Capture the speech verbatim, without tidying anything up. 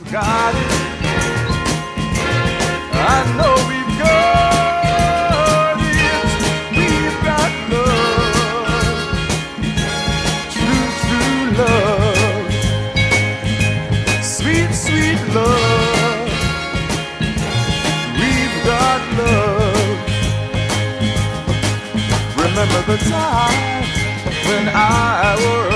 got it. I know we've got it. We've got love, true, true love, sweet, sweet love. We've got love. Remember the time when I was